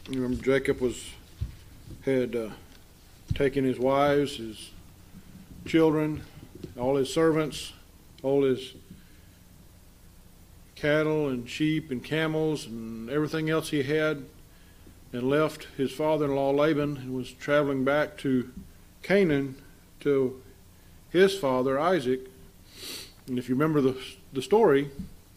You remember Jacob had taken his wives, his children, all his servants, all his cattle and sheep and camels and everything else he had, and left his father-in-law Laban and was traveling back to Canaan to his father Isaac. And if you remember the story,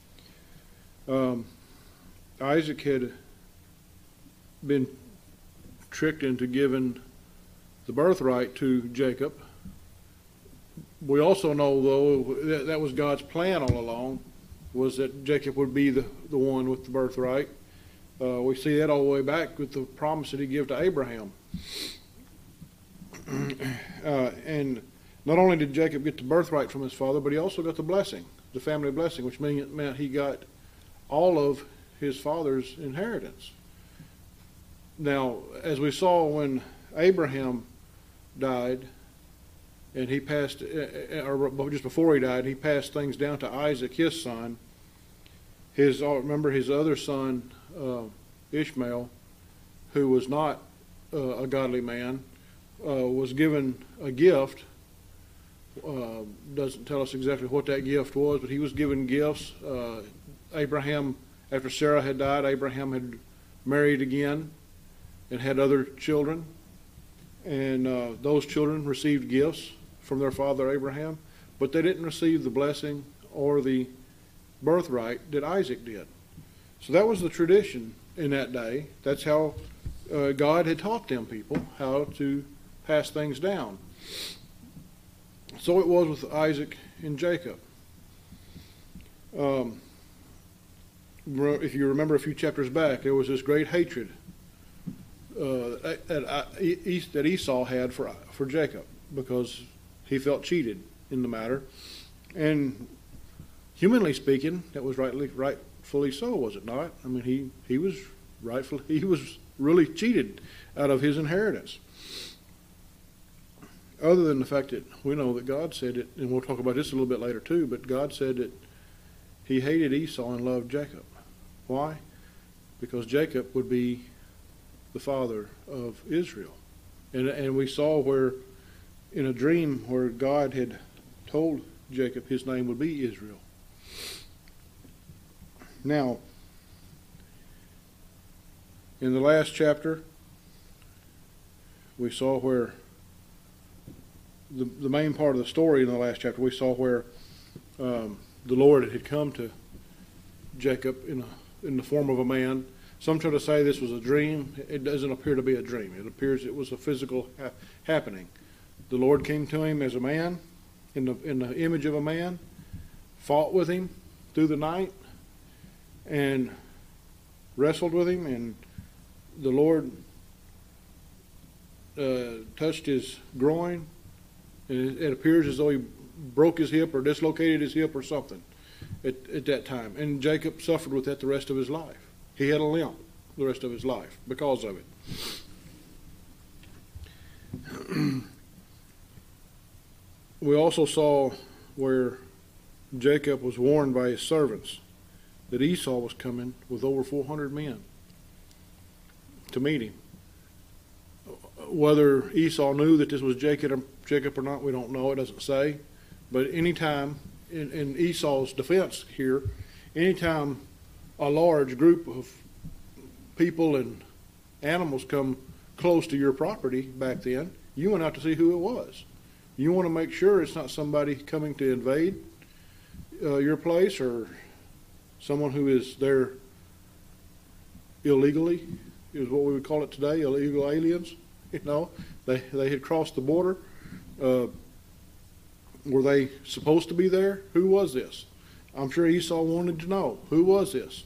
Isaac had been tricked into giving the birthright to Jacob. We also know, though, that was God's plan all along, was that Jacob would be the one with the birthright. We see that all the way back with the promise that he gave to Abraham. And not only did Jacob get the birthright from his father, but he also got the blessing, the family blessing, which meant he got all of his father's inheritance. Now, as we saw when Abraham died, and he passed, or just before he died, he passed things down to Isaac, his son. Remember his other son, Ishmael, who was not a godly man, was given a gift. Doesn't tell us exactly what that gift was, but he was given gifts. Abraham, after Sarah had died, Abraham had married again and had other children. And those children received gifts from their father Abraham, but they didn't receive the blessing or the birthright that Isaac did. So that was the tradition in that day. That's how God had taught them people how to pass things down. So it was with Isaac and Jacob. If you remember a few chapters back, there was this great hatred that Esau had for Jacob, because he felt cheated in the matter. And humanly speaking, that was rightfully so, was it not? I mean, he was really cheated out of his inheritance. Other than the fact that we know that God said it, and we'll talk about this a little bit later too, but God said that he hated Esau and loved Jacob. Why? Because Jacob would be the father of Israel. And we saw where, in a dream, where God had told Jacob his name would be Israel. Now, in the last chapter, we saw where the main part of the story in the last chapter, we saw where the Lord had come to Jacob in the form of a man. Some try to say this was a dream. It doesn't appear to be a dream. It appears it was a physical happening. The Lord came to him as a man, in the image of a man, fought with him through the night, and wrestled with him, and the Lord touched his groin, and it appears as though he broke his hip or dislocated his hip or something at that time. And Jacob suffered with that the rest of his life. He had a limp the rest of his life because of it. We also saw where Jacob was warned by his servants that Esau was coming with over 400 men to meet him. Whether Esau knew that this was Jacob or not, we don't know. It doesn't say. But anytime, in Esau's defense here, anytime a large group of people and animals come close to your property back then, you went out to see who it was. You want to make sure it's not somebody coming to invade your place, or someone who is there illegally, is what we would call it today, illegal aliens. You know, they had crossed the border. Were they supposed to be there? Who was this? I'm sure Esau wanted to know, who was this?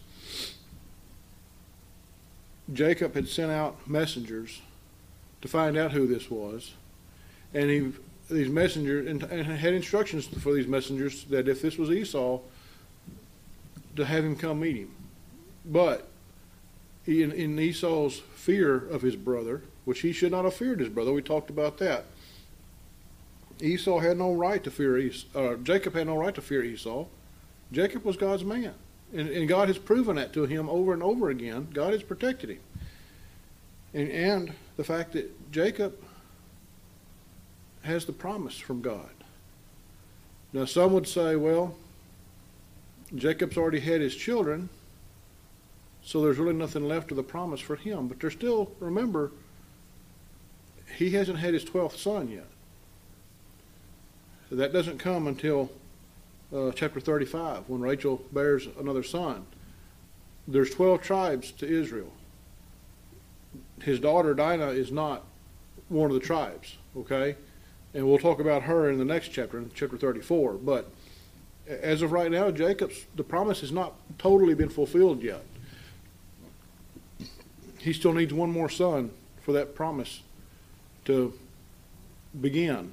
Jacob had sent out messengers to find out who this was, and these messengers and had instructions for these messengers that if this was Esau, to have him come meet him. But in Esau's fear of his brother, which he should not have feared his brother, we talked about that. Esau had no right to fear Jacob had no right to fear Esau. Jacob was God's man. And God has proven that to him over and over again. God has protected him. and the fact that Jacob has the promise from God. Now, some would say, well, Jacob's already had his children, so there's really nothing left of the promise for him. But there's still, remember, he hasn't had his 12th son yet. So that doesn't come until chapter 35, when Rachel bears another son. There's 12 tribes to Israel. His daughter Dinah is not one of the tribes, okay? And we'll talk about her in the next chapter, in chapter 34. But as of right now, the promise has not totally been fulfilled yet. He still needs one more son for that promise to begin.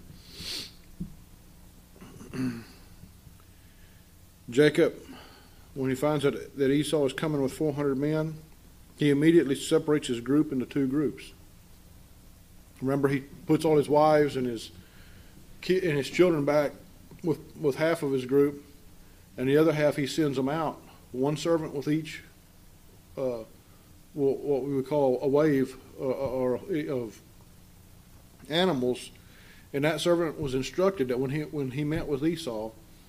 Jacob, when he finds out that Esau is coming with 400 men, he immediately separates his group into two groups. Remember, he puts all his wives and his children back with half of his group, and the other half he sends them out. One servant with each, what we would call a wave of animals, and that servant was instructed that when he met with Esau,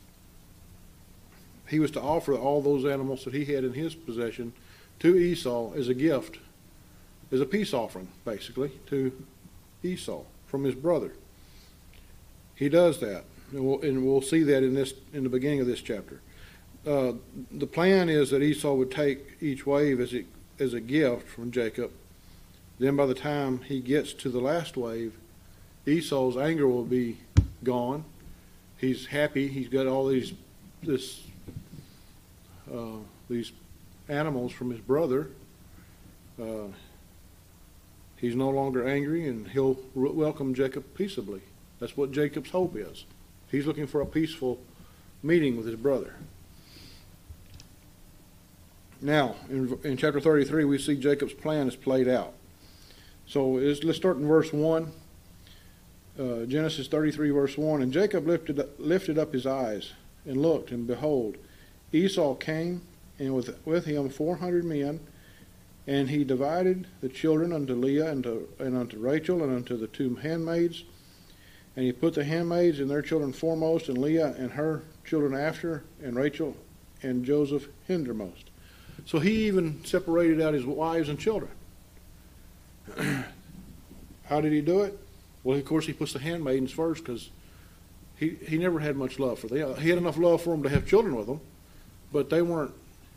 he was to offer all those animals that he had in his possession to Esau as a gift, as a peace offering, basically, to Esau from his brother. He does that, and we'll see that in the beginning of this chapter. The plan is that Esau would take each wave as a gift from Jacob. Then by the time he gets to the last wave, Esau's anger will be gone. He's happy. He's got all these animals from his brother. He's no longer angry, and he'll welcome Jacob peaceably. That's what Jacob's hope is. He's looking for a peaceful meeting with his brother. Now, in chapter 33, we see Jacob's plan is played out. So let's start in verse 1. Genesis 33, verse 1. And Jacob lifted up his eyes and looked, and behold, Esau came, and with him 400 men, and he divided the children unto Leah and unto Rachel and unto the two handmaids. And he put the handmaids and their children foremost, and Leah and her children after, and Rachel and Joseph hindermost. So he even separated out his wives and children. How did he do it? Well, of course, he puts the handmaidens first, because he never had much love for them. He had enough love for them to have children with them, but they weren't.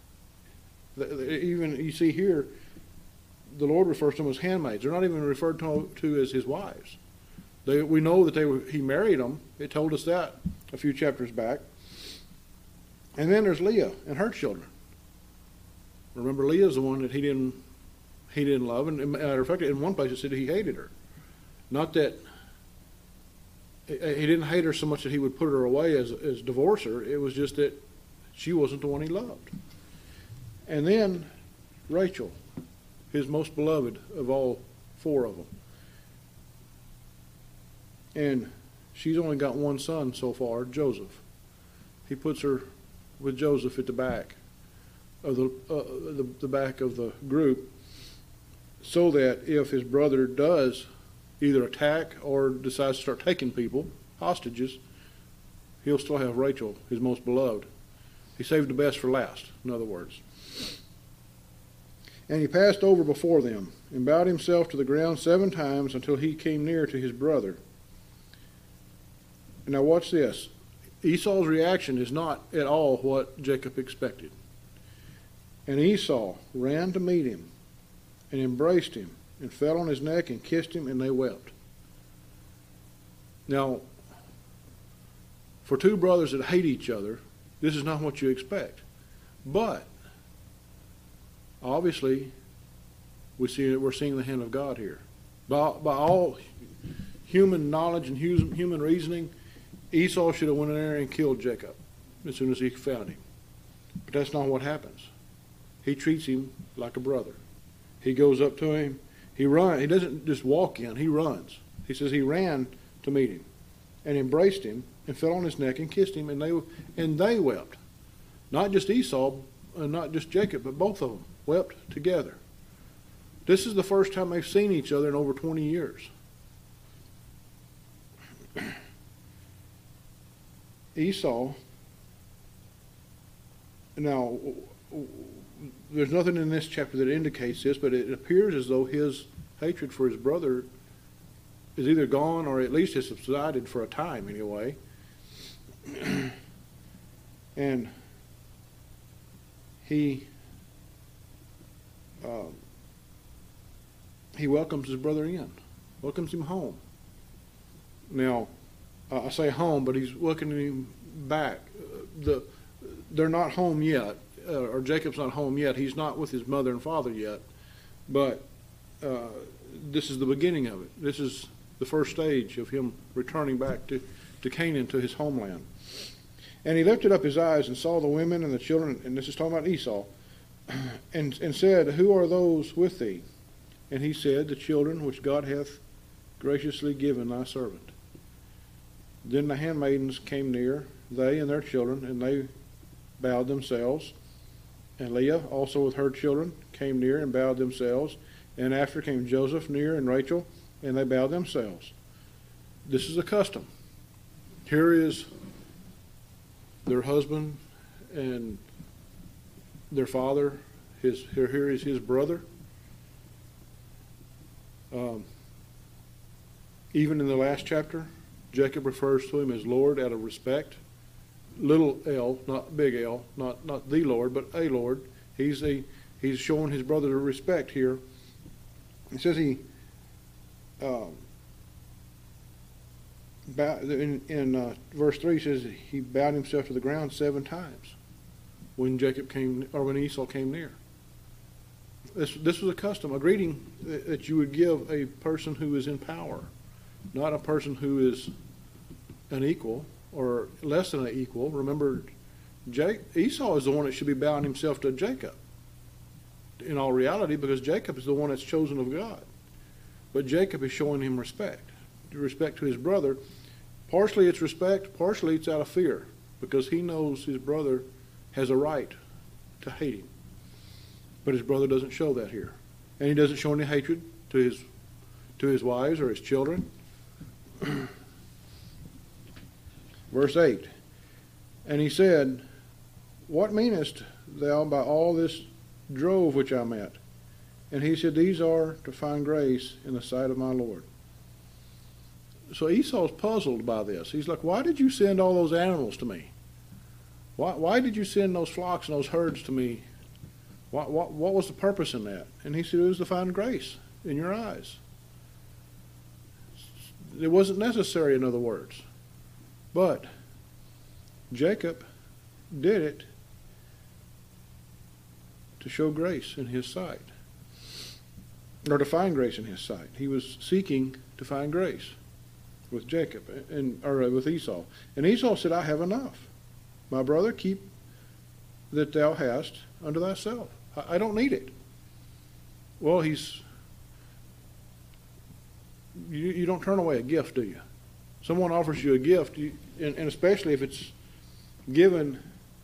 Even you see here, the Lord refers to them as handmaids. They're not even referred to as his wives. We know that he married them. It told us that a few chapters back. And then there's Leah and her children. Remember, Leah's the one that he didn't love, and matter of fact, in one place it said he hated her. Not that he didn't hate her so much that he would put her away as divorce her. It was just that she wasn't the one he loved. And then Rachel, his most beloved of all four of them. And she's only got one son so far, Joseph. He puts her with Joseph at the back of the back of the group, so that if his brother does either attack or decides to start taking people, hostages, he'll still have Rachel, his most beloved. He saved the best for last, in other words. And he passed over before them, and bowed himself to the ground 7 times until he came near to his brother. Now watch this. Esau's reaction is not at all what Jacob expected. And Esau ran to meet him, and embraced him, and fell on his neck, and kissed him, and they wept. Now, for two brothers that hate each other, this is not what you expect. But obviously, we're seeing the hand of God here. By all human knowledge and human reasoning, Esau should have went in there and killed Jacob as soon as he found him. But that's not what happens. He treats him like a brother. He goes up to him. He runs. He doesn't just walk in. He runs. He says he ran to meet him and embraced him and fell on his neck and kissed him, and they wept. Not just Esau and not just Jacob, but both of them wept together. This is the first time they've seen each other in over 20 years. Esau, now, there's nothing in this chapter that indicates this, but it appears as though his hatred for his brother is either gone or at least has subsided for a time anyway. And he welcomes his brother in, welcomes him home. Now, I say home, but he's welcoming him back. They're not home yet, or Jacob's not home yet. He's not with his mother and father yet, but this is the beginning of it. This is the first stage of him returning back to Canaan, to his homeland. And he lifted up his eyes and saw the women and the children, and this is talking about Esau, and said, Who are those with thee? And he said, The children which God hath graciously given thy servant. Then the handmaidens came near, they and their children, and they bowed themselves. And Leah also with her children came near and bowed themselves. And after came Joseph near and Rachel, and they bowed themselves. This is a custom. Here is their husband and their father. Here is his brother. Even in the last chapter, Jacob refers to him as Lord out of respect. Little L, not big L, not the Lord, but a Lord. He's showing his brother the respect here. It says he in verse 3 says he bowed himself to the ground 7 times when Esau came near. This was a custom, a greeting that you would give a person who is in power, not a person who is an equal or less than an equal. Remember, Esau is the one that should be bowing himself to Jacob in all reality, because Jacob is the one that's chosen of God. But Jacob is showing him respect to his brother. Partially it's respect, partially it's out of fear, because he knows his brother has a right to hate him. But his brother doesn't show that here. And he doesn't show any hatred to his wives or his children. Verse 8, And he said, What meanest thou by all this drove which I met? And he said, These are to find grace in the sight of my Lord. So Esau's puzzled by this. He's like, Why did you send all those animals to me? Why did you send those flocks and those herds to me? What was the purpose in that? And he said, It was to find grace in your eyes. It wasn't necessary, in other words. But Jacob did it to show grace in his sight, or to find grace in his sight. He was seeking to find grace with Jacob, or with Esau. And Esau said, I have enough. My brother, keep that thou hast unto thyself. I don't need it. Well, you don't turn away a gift, do you? Someone offers you a gift, and especially if it's given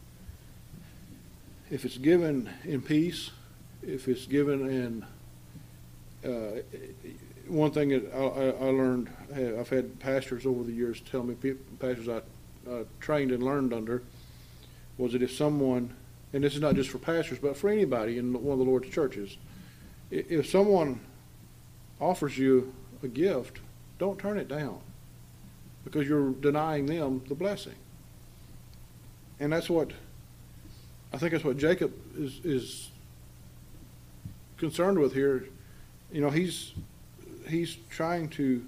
in peace, if it's given in one thing that I learned, I've had pastors over the years tell me, pastors I trained and learned under, was that if someone, and this is not just for pastors, but for anybody in one of the Lord's churches, if someone offers you a gift, don't turn it down, because you're denying them the blessing. And I think that's what Jacob is concerned with here. You know, he's trying to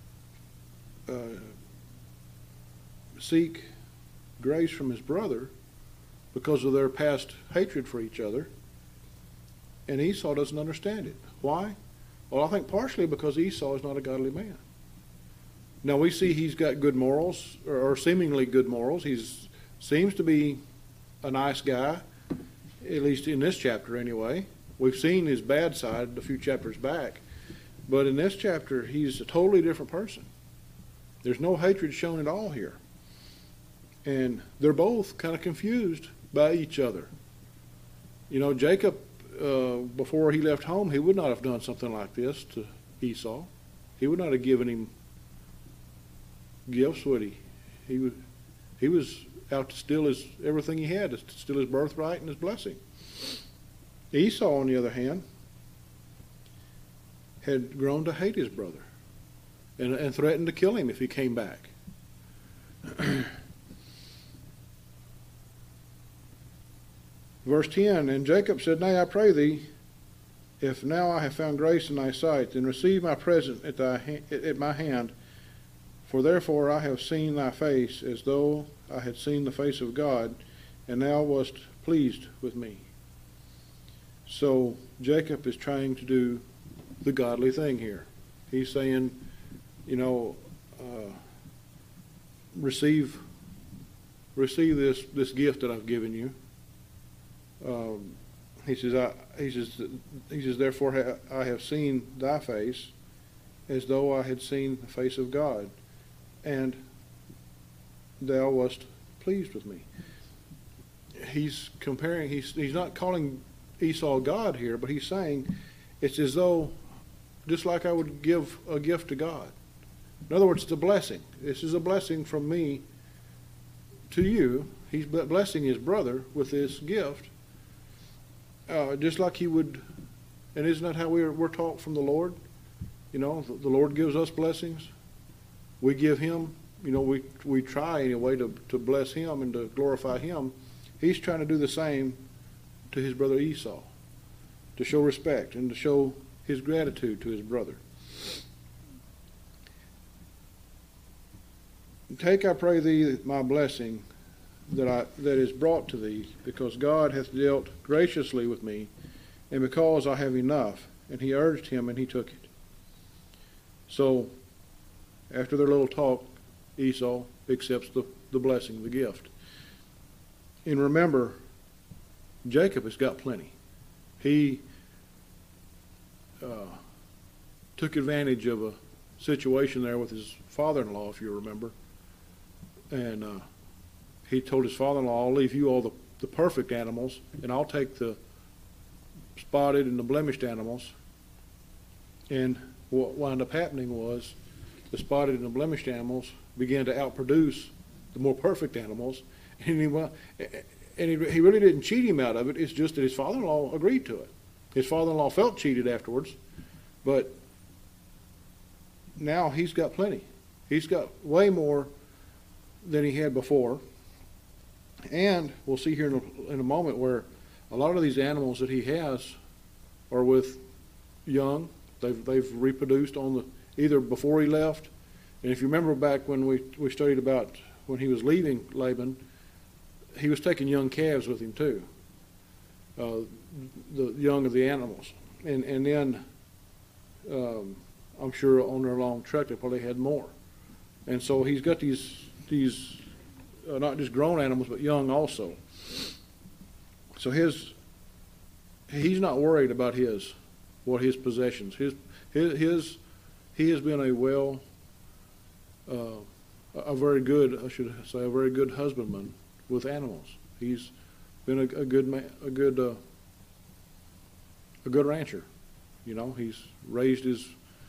seek grace from his brother because of their past hatred for each other, and Esau doesn't understand it. Why? Well, I think partially because Esau is not a godly man. Now, we see he's got good morals, or seemingly good morals. He seems to be a nice guy, at least in this chapter anyway. We've seen his bad side a few chapters back, but in this chapter, he's a totally different person. There's no hatred shown at all here. And they're both kind of confused by each other. You know, Jacob before he left home, he would not have done something like this to Esau. He would not have given him gifts, would he? He was out to steal everything he had, to steal his birthright and his blessing. Esau, on the other hand, had grown to hate his brother and threatened to kill him if he came back. Verse 10, and Jacob said, Nay, I pray thee, if now I have found grace in thy sight, then receive my present at my hand, for therefore I have seen thy face as though I had seen the face of God, and thou wast pleased with me. So Jacob is trying to do the godly thing here. He's saying, receive this gift that I've given you. He says, therefore I have seen thy face as though I had seen the face of God, and thou wast pleased with me. He's comparing, he's not calling Esau God here, but he's saying it's as though, just like I would give a gift to God. In other words, it's a blessing. This is a blessing from me to you. He's blessing his brother with this gift. Just like he would, and isn't that how we're taught from the Lord? The Lord gives us blessings. We give him, we try anyway to bless him and to glorify him. He's trying to do the same to his brother Esau, to show respect and to show his gratitude to his brother. Take, I pray thee, my blessing that is brought to thee, because God hath dealt graciously with me, and because I have enough. And he urged him, and he took it. So, after their little talk, Esau accepts the blessing, the gift. And remember, Jacob has got plenty. He took advantage of a situation there with his father-in-law, if you remember. And he told his father-in-law, I'll leave you all the perfect animals, and I'll take the spotted and the blemished animals. And what wound up happening was the spotted and the blemished animals began to outproduce the more perfect animals. And he really didn't cheat him out of it. It's just that his father-in-law agreed to it. His father-in-law felt cheated afterwards, but now he's got plenty. He's got way more than he had before. And we'll see here in a moment where a lot of these animals that he has are with young. They've reproduced either before he left. And if you remember back when we studied about when he was leaving Laban, he was taking young calves with him too, the young of the animals. And then I'm sure on their long trek they probably had more. And so he's got these not just grown animals, but young also. So he's not worried about his possessions. He has been a very good husbandman with animals. He's been a good rancher. He's raised his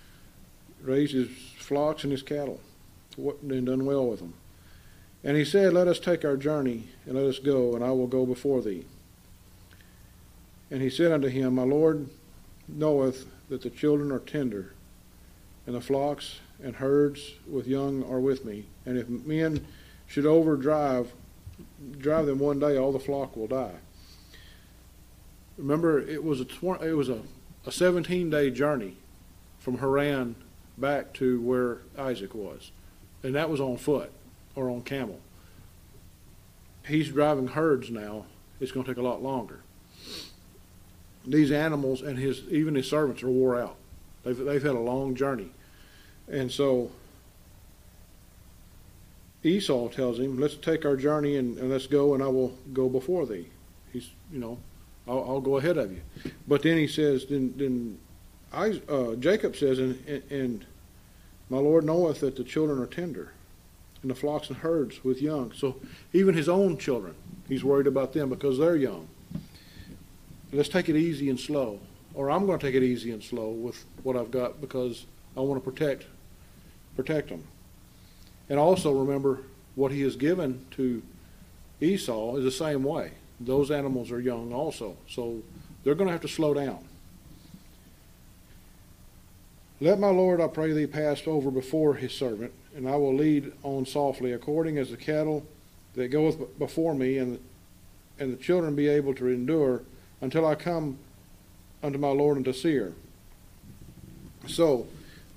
flocks and his cattle, and done well with them. And he said, Let us take our journey, and let us go, and I will go before thee. And he said unto him, My Lord knoweth that the children are tender, and the flocks and herds with young are with me. And if men should drive them one day, all the flock will die. Remember, it was a 17-day journey from Haran back to where Isaac was, and that was on foot or on camel. He's driving herds now. It's going to take a lot longer. These animals and even his servants are wore out. They've had a long journey. And so Esau tells him, let's take our journey and let's go, and I will go before thee. I'll go ahead of you. But then he says, Jacob says, and my Lord knoweth that the children are tender, and the flocks and herds with young. So even his own children, he's worried about them because they're young. let's take it easy and slow. Or I'm going to take it easy and slow with what I've got because I want to protect them. And also remember what he has given to Esau is the same way. Those animals are young also. So they're going to have to slow down. Let my Lord, I pray thee, pass over before his servant, and I will lead on softly, according as the cattle that goeth before me, and the children be able to endure until I come unto my Lord unto Seir. So,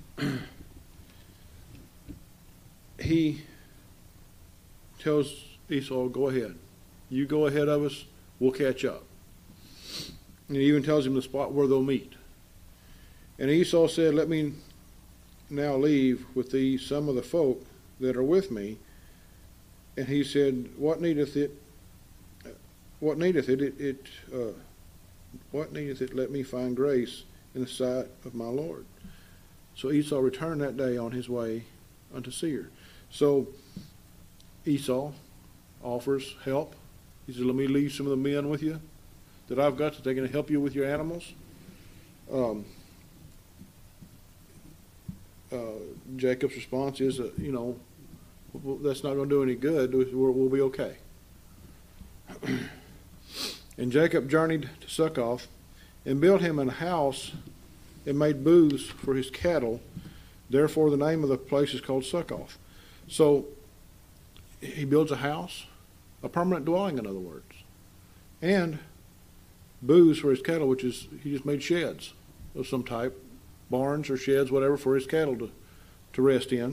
he tells Esau, go ahead. You go ahead of us, we'll catch up. And he even tells him the spot where they'll meet. And Esau said, let me now leave with thee some of the folk that are with me. And he said, what needeth it? What needeth it? What needeth it? Let me find grace in the sight of my Lord. So Esau returned that day on his way unto Seir. So Esau offers help. He said, let me leave some of the men with you that I've got so they can help you with your animals. Jacob's response is, that's not going to do any good. We'll be okay. And Jacob journeyed to Succoth and built him a house and made booths for his cattle. Therefore, the name of the place is called Succoth. So he builds a house, a permanent dwelling, in other words, and booths for his cattle, which is he just made sheds of some type, barns or sheds, whatever, for his cattle to rest in.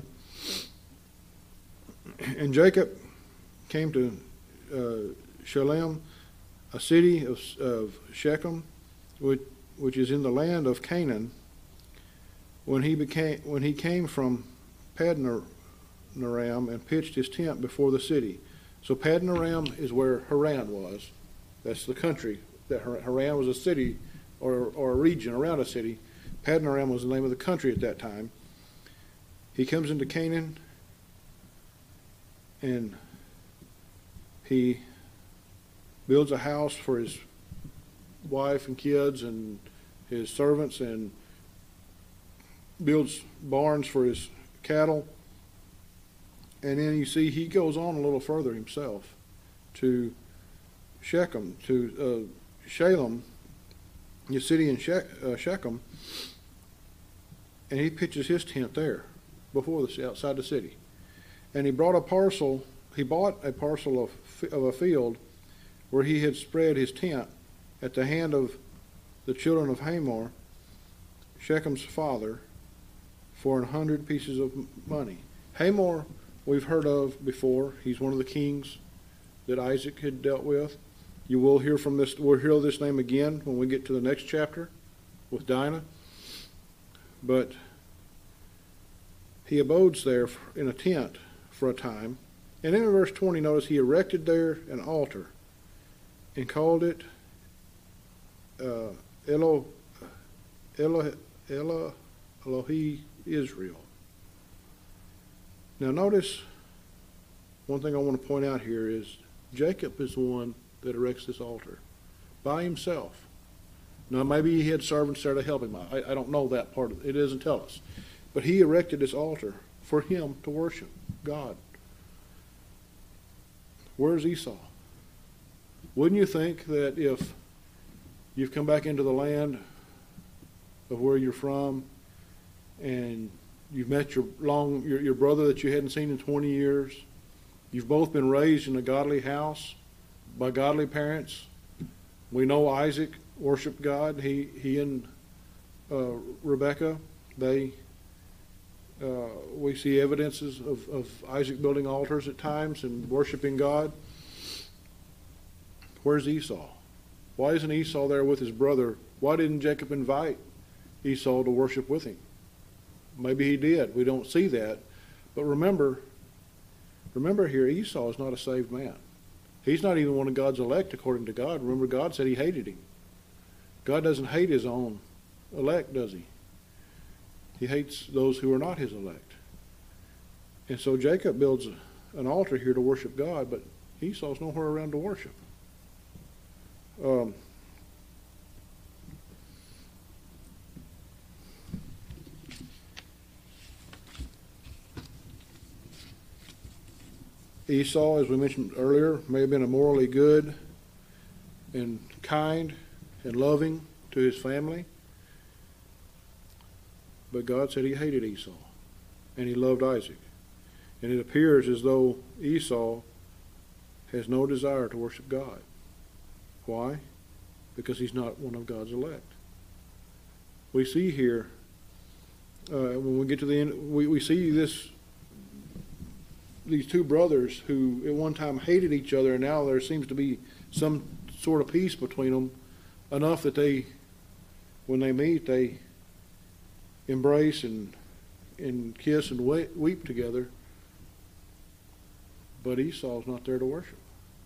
And Jacob came to Shalem, a city of Shechem, which is in the land of Canaan, when he came from Padanaram and pitched his tent before the city. So Padanaram is where Haran was. That's the country. That Haran was a city or a region around a city. Padanaram was the name of the country at that time. He comes into Canaan and he builds a house for his wife and kids and his servants, and builds barns for his cattle. And then you see he goes on a little further himself to Shechem, to Shalem, the city in Shechem, and he pitches his tent there outside the city. And he bought a parcel of a field where he had spread his tent at the hand of the children of Hamor, Shechem's father, for 100 pieces of money. Hamor we've heard of before. He's one of the kings that Isaac had dealt with. We'll hear this name again when we get to the next chapter with Dinah. But he abodes there in a tent for a time. And then in verse 20, notice he erected there an altar and called it Elohi Israel. Now notice, one thing I want to point out here is Jacob is the one that erects this altar by himself. Now maybe he had servants there to help him. I don't know that part of it. It doesn't tell us. But he erected this altar for him to worship God. Where's Esau? Wouldn't you think that if you've come back into the land of where you're from and you've met your brother that you hadn't seen in 20 years, you've both been raised in a godly house by godly parents. We know Isaac worshiped God. He and Rebekah, we see evidences of Isaac building altars at times and worshiping God. Where's Esau? Why isn't Esau there with his brother? Why didn't Jacob invite Esau to worship with him? Maybe he did. We don't see that. But remember here, Esau is not a saved man. He's not even one of God's elect according to God. Remember, God said he hated him. God doesn't hate his own elect, does he? He hates those who are not his elect. And so Jacob builds an altar here to worship God, but Esau's nowhere around to worship. Esau, as we mentioned earlier, may have been a morally good and kind and loving to his family, but God said he hated Esau and he loved Isaac. And it appears as though Esau has no desire to worship God. Why? Because he's not one of God's elect. We see here, when we get to the end, we see these two brothers who at one time hated each other, and now there seems to be some sort of peace between them, enough that when they meet, they embrace and kiss and weep together. But Esau's not there to worship.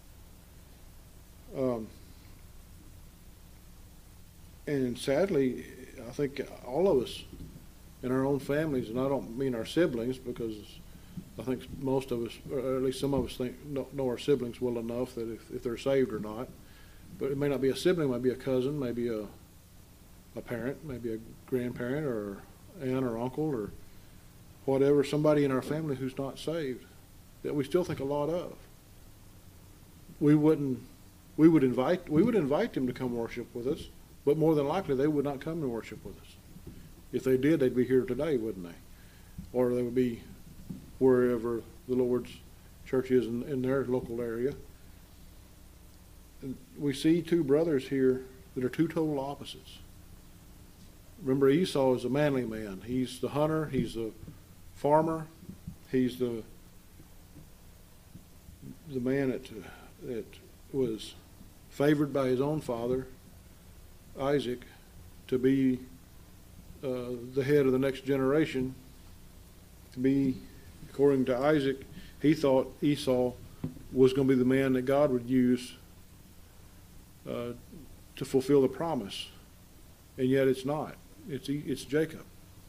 And sadly, I think all of us in our own families, and I don't mean our siblings, because I think most of us, or at least some of us, know our siblings well enough that if they're saved or not. But it may not be a sibling, it might be a cousin, maybe a parent, maybe a grandparent or aunt or uncle or whatever, somebody in our family who's not saved that we still think a lot of. We would invite them to come worship with us, but more than likely they would not come to worship with us. If they did, they'd be here today, wouldn't they? Or they would be wherever the Lord's church is in their local area. And we see two brothers here that are two total opposites. Remember, Esau is a manly man. He's the hunter, he's the farmer, he's the man that was favored by his own father, Isaac, to be the head of the next generation. To be, according to Isaac, he thought Esau was going to be the man that God would use to fulfill the promise, and yet it's not. It's Jacob.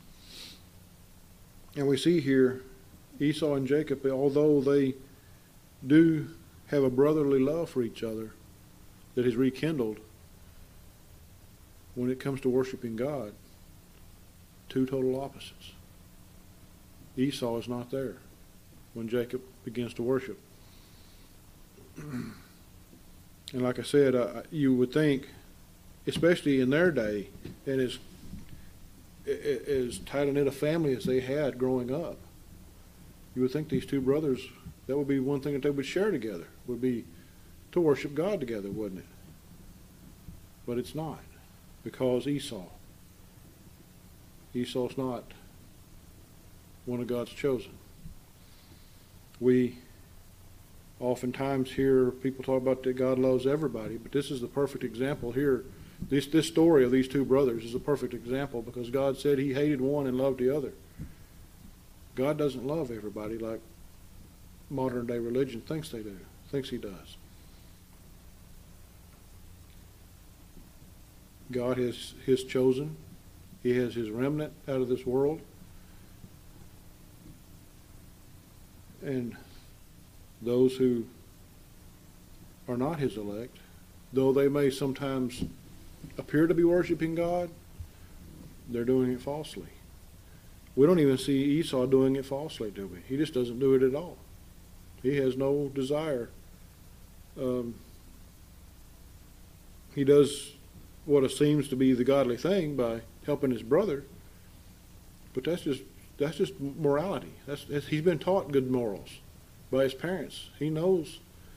And we see here Esau and Jacob, although they do have a brotherly love for each other that is rekindled, when it comes to worshiping God, two total opposites. Esau is not there when Jacob begins to worship. And like I said, you would think, especially in their day, and as tight a knit a family as they had growing up, you would think these two brothers, that would be one thing that they would share together, would be to worship God together, wouldn't it? But it's not, because Esau's not one of God's chosen. We oftentimes hear people talk about that God loves everybody, but this is the perfect example here. This story of these two brothers is a perfect example, because God said he hated one and loved the other. God doesn't love everybody like modern day religion thinks he does. God has his chosen. He has his remnant out of this world. And those who are not his elect, though they may sometimes appear to be worshiping God, they're doing it falsely. We don't even see Esau doing it falsely, do we? He just doesn't do it at all. He has no desire. He does what seems to be the godly thing by helping his brother, but that's just morality. He's been taught good morals by his parents. He knows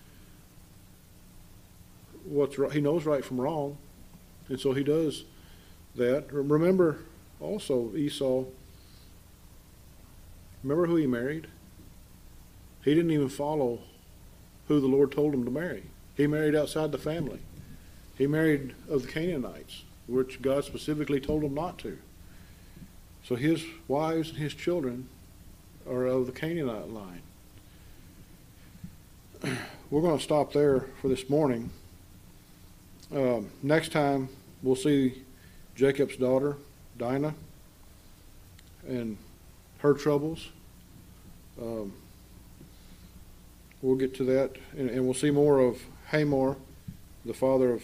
what's right. He knows right from wrong, and so he does that. Remember also Esau. Remember who he married? He didn't even follow who the Lord told him to marry. He married outside the family. He married of the Canaanites, which God specifically told him not to. So his wives and his children are of the Canaanite line. We're going to stop there for this morning. Next time we'll see Jacob's daughter, Dinah, and her troubles. We'll get to that, and we'll see more of Hamor, the father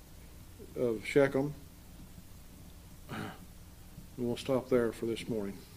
of Shechem. And we'll stop there for this morning.